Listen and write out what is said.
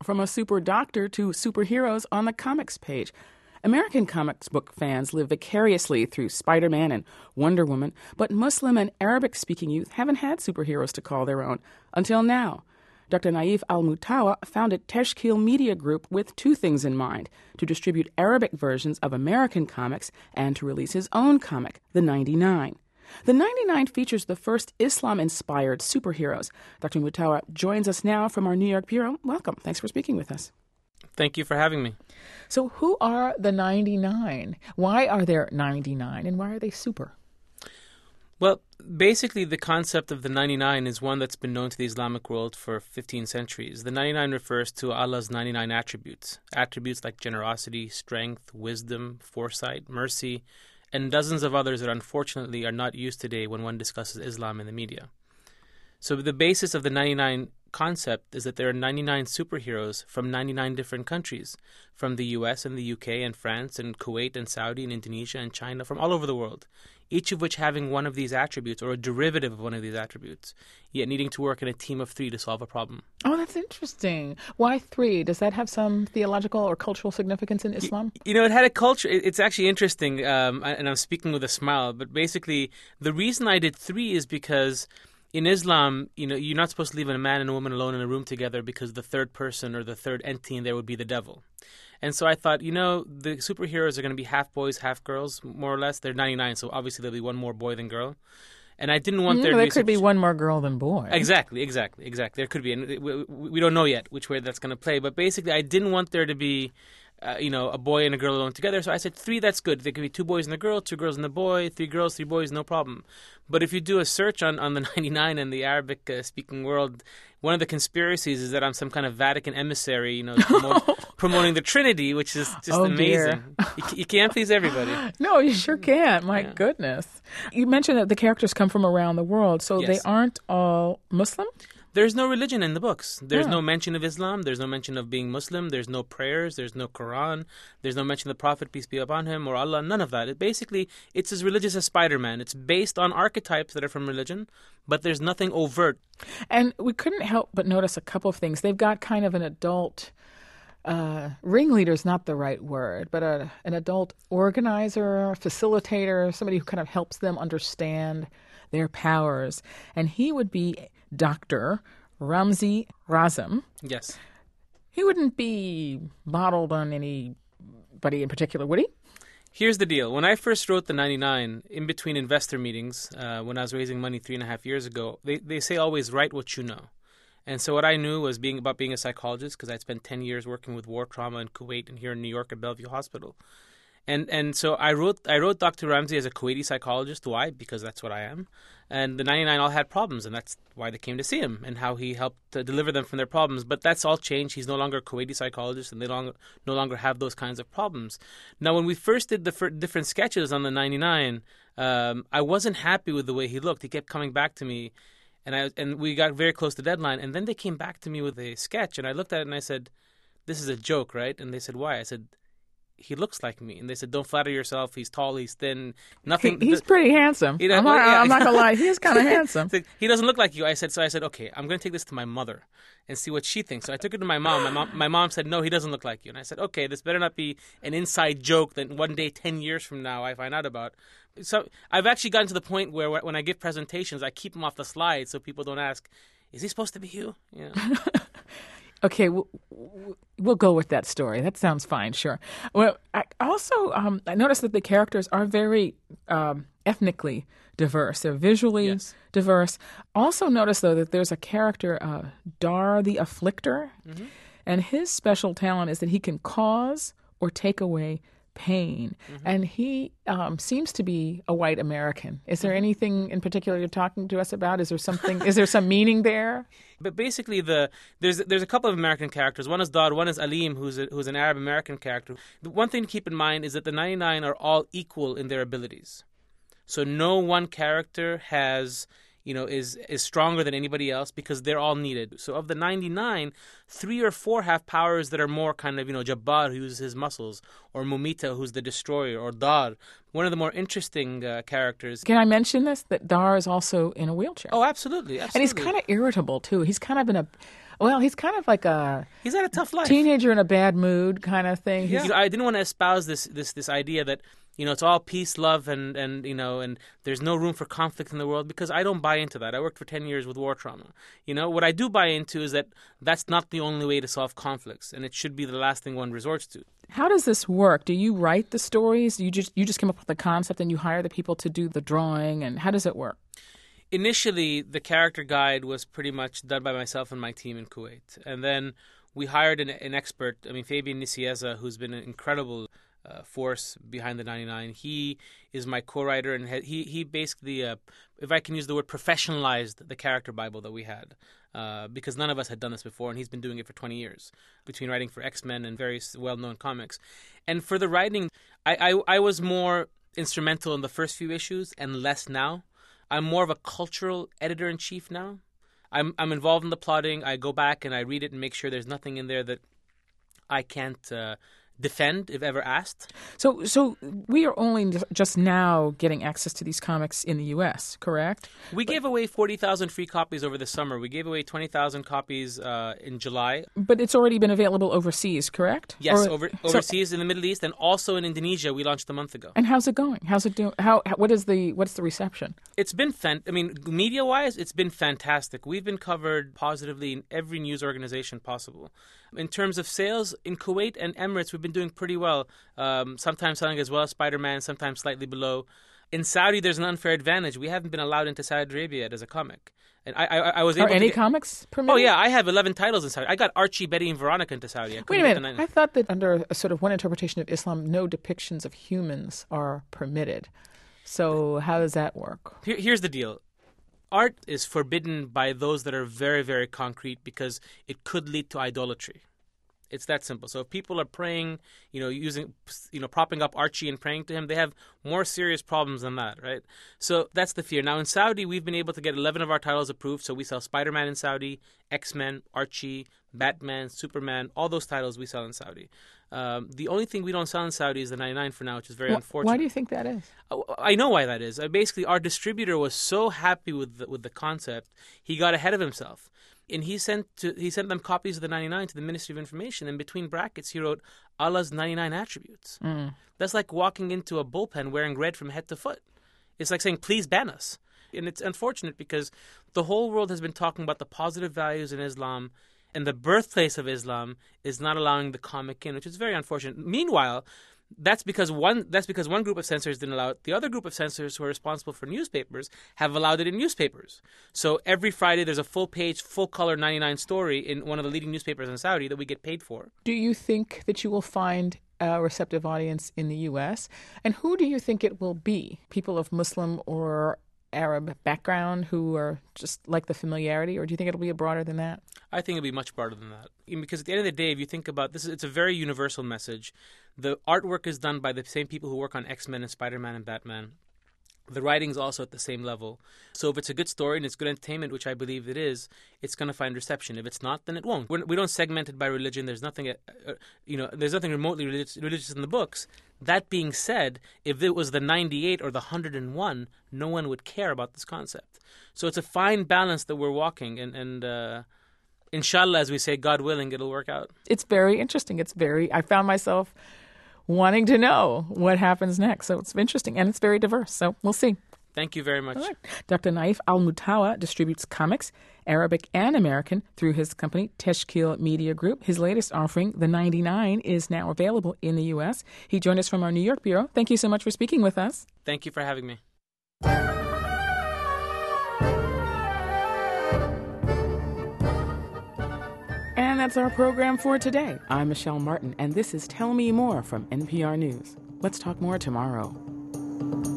From a super doctor to superheroes on the comics page. American comics book fans live vicariously through Spider-Man and Wonder Woman, but Muslim and Arabic-speaking youth haven't had superheroes to call their own until now. Dr. Naif Al-Mutawa founded Teshkil Media Group with two things in mind: to distribute Arabic versions of American comics and to release his own comic, The 99. The 99 features the first Islam-inspired superheroes. Dr. Mutawa joins us now from our New York bureau. Welcome. Thanks for speaking with us. Thank you for having me. So who are the 99? Why are there 99, and why are they super? Well, basically the concept of the 99 is one that's been known to the Islamic world for 15 centuries. The 99 refers to Allah's 99 attributes. Attributes like generosity, strength, wisdom, foresight, mercy, and dozens of others that unfortunately are not used today when one discusses Islam in the media. So the basis of the 99 concept is that there are 99 superheroes from 99 different countries, from the US and the UK and France and Kuwait and Saudi and Indonesia and China, from all over the world, each of which having one of these attributes or a derivative of one of these attributes, yet needing to work in a team of three to solve a problem. Oh, that's interesting. Why three? Does that have some theological or cultural significance in Islam? You know, it had a culture. It's actually interesting, and I'm speaking with a smile, but basically the reason I did three is because in Islam, you know, you're not supposed to leave a man and a woman alone in a room together because the third person or the third entity in there would be the devil. And so I thought, you know, the superheroes are going to be half boys, half girls, more or less. They're 99, so obviously there'll be one more boy than girl. And I didn't want there to be... There could be one more girl than boy. Exactly. There could be. And we don't know yet which way that's going to play. But basically, I didn't want there to be... a boy and a girl alone together. So I said three, that's good. There could be two boys and a girl, two girls and a boy, three girls, three boys, no problem. But if you do a search on the 99 in the Arabic-speaking world, one of the conspiracies is that I'm some kind of Vatican emissary, promoting the Trinity, which is just amazing. You can't please everybody. No, you sure can't. My goodness. You mentioned that the characters come from around the world, so they aren't all Muslim? There's no religion in the books. There's no mention of Islam. There's no mention of being Muslim. There's no prayers. There's no Quran. There's no mention of the Prophet, peace be upon him, or Allah. None of that. It's as religious as Spider-Man. It's based on archetypes that are from religion, but there's nothing overt. And we couldn't help but notice a couple of things. They've got kind of an adult... ringleader is not the right word, but an adult organizer, facilitator, somebody who kind of helps them understand their powers. And he would be Dr. Ramzi Razum. Yes. He wouldn't be modeled on anybody in particular, would he? Here's the deal. When I first wrote the 99, in between investor meetings, when I was raising money 3.5 years ago, they say always write what you know. And so what I knew was being a psychologist, because I'd spent 10 years working with war trauma in Kuwait and here in New York at Bellevue Hospital. And so I wrote Dr. Ramzi as a Kuwaiti psychologist. Why? Because that's what I am. And the 99 all had problems, and that's why they came to see him and how he helped to deliver them from their problems. But that's all changed. He's no longer a Kuwaiti psychologist, and they no longer have those kinds of problems. Now, when we first did the different sketches on the 99, I wasn't happy with the way he looked. He kept coming back to me, and we got very close to deadline. And then they came back to me with a sketch, and I looked at it and I said, "This is a joke, right?" And they said, "Why?" I said, "He looks like me." And they said, "Don't flatter yourself. He's tall, he's thin, nothing." He's pretty handsome. I'm not going to lie. He's kind of handsome. He doesn't look like you. I said, okay, I'm going to take this to my mother and see what she thinks. So I took it to my mom. My mom said, "No, he doesn't look like you." And I said, okay, this better not be an inside joke that one day, 10 years from now, I find out about. So I've actually gotten to the point where when I give presentations, I keep them off the slide so people don't ask, "Is he supposed to be you?" Okay, we'll go with that story. That sounds fine, sure. Well, I also I noticed that the characters are very ethnically diverse. They're visually diverse. Also notice, though, that there's a character, Dar the Afflictor, and his special talent is that he can cause or take away pain. And he seems to be a white American. Is there anything in particular you're talking to us about? Is there some meaning there? But basically, there's a couple of American characters. One is Dar, one is Alim, who's an Arab American character. The one thing to keep in mind is that the 99 are all equal in their abilities. So no one character has is stronger than anybody else because they're all needed. So of the 99, 3 or 4 have powers that are more kind of, Jabbar, who uses his muscles, or Mumita, who's the destroyer, or Dar, one of the more interesting characters. Can I mention this, that Dar is also in a wheelchair? Oh, absolutely. And he's kind of irritable, too. He's kind of he's kind of like he's had a tough life. Teenager in a bad mood kind of thing. Yeah. I didn't want to espouse this idea that it's all peace, love, and there's no room for conflict in the world, because I don't buy into that. I worked for 10 years with war trauma. What I do buy into is that that's not the only way to solve conflicts, and it should be the last thing one resorts to. How does this work? Do you write the stories? You just come up with the concept and you hire the people to do the drawing, and how does it work? Initially, the character guide was pretty much done by myself and my team in Kuwait. And then we hired an expert, Fabian Nicieza, who's been an incredible force behind the 99. He is my co-writer, and he basically, if I can use the word, professionalized the character Bible that we had. Because none of us had done this before, and he's been doing it for 20 years, between writing for X-Men and various well-known comics. And for the writing, I was more instrumental in the first few issues and less now. I'm more of a cultural editor-in-chief now. I'm involved in the plotting. I go back and I read it and make sure there's nothing in there that I can't defend if ever asked. So we are only just now getting access to these comics in the U.S., correct? We gave away 40,000 free copies over the summer. We gave away 20,000 copies in July. But it's already been available overseas, correct? Yes, overseas in the Middle East, and also in Indonesia. We launched a month ago. And how's it going? How's it doing? What's the reception? It's been media-wise, it's been fantastic. We've been covered positively in every news organization possible. In terms of sales, in Kuwait and Emirates, we've been doing pretty well. Sometimes selling as well as Spider-Man, sometimes slightly below. In Saudi, there's an unfair advantage. We haven't been allowed into Saudi Arabia yet as a comic. And I was able to get comics permitted? Oh, yeah. I have 11 titles in Saudi. I got Archie, Betty, and Veronica into Saudi. Wait a minute. I thought that under a sort of one interpretation of Islam, no depictions of humans are permitted. So how does that work? Here's the deal. Art is forbidden by those that are very, very concrete because it could lead to idolatry. It's that simple. So if people are praying, propping up Archie and praying to him, they have more serious problems than that, right? So that's the fear. Now in Saudi, we've been able to get 11 of our titles approved. So we sell Spider-Man in Saudi, X-Men, Archie, Batman, Superman, all those titles we sell in Saudi. The only thing we don't sell in Saudi is the 99 for now, which is very unfortunate. Why do you think that is? I know why that is. Basically, our distributor was so happy with the concept, he got ahead of himself. And he sent them copies of the 99 to the Ministry of Information, and between brackets he wrote Allah's 99 attributes. That's like walking into a bullpen wearing red from head to foot. It's like saying, please ban us. And it's unfortunate because the whole world has been talking about the positive values in Islam, and the birthplace of Islam is not allowing the comic in, which is very unfortunate. Meanwhile, that's because one group of censors didn't allow it. The other group of censors who are responsible for newspapers have allowed it in newspapers. So every Friday there's a full-page, full-color 99 story in one of the leading newspapers in Saudi that we get paid for. Do you think that you will find a receptive audience in the U.S.? And who do you think it will be? People of Muslim or Arab background who are just like the familiarity, or do you think it'll be broader than that? I think it'll be much broader than that. Because at the end of the day, if you think about this, it's a very universal message. The artwork is done by the same people who work on X-Men and Spider-Man and Batman. The writing's also at the same level. So if it's a good story and it's good entertainment, which I believe it is, it's going to find reception. If it's not, then it won't. We don't segment it by religion. There's nothing, there's nothing remotely religious in the books. That being said, if it was the 98 or the 101, no one would care about this concept. So it's a fine balance that we're walking, and inshallah, as we say, God willing, it'll work out. It's very interesting. I found myself wanting to know what happens next. So it's interesting, and it's very diverse. So we'll see. Thank you very much. Right. Dr. Naif Al-Mutawa distributes comics, Arabic and American, through his company, Teshkil Media Group. His latest offering, The 99, is now available in the U.S. He joined us from our New York bureau. Thank you so much for speaking with us. Thank you for having me. And that's our program for today. I'm Michelle Martin, and this is Tell Me More from NPR News. Let's talk more tomorrow.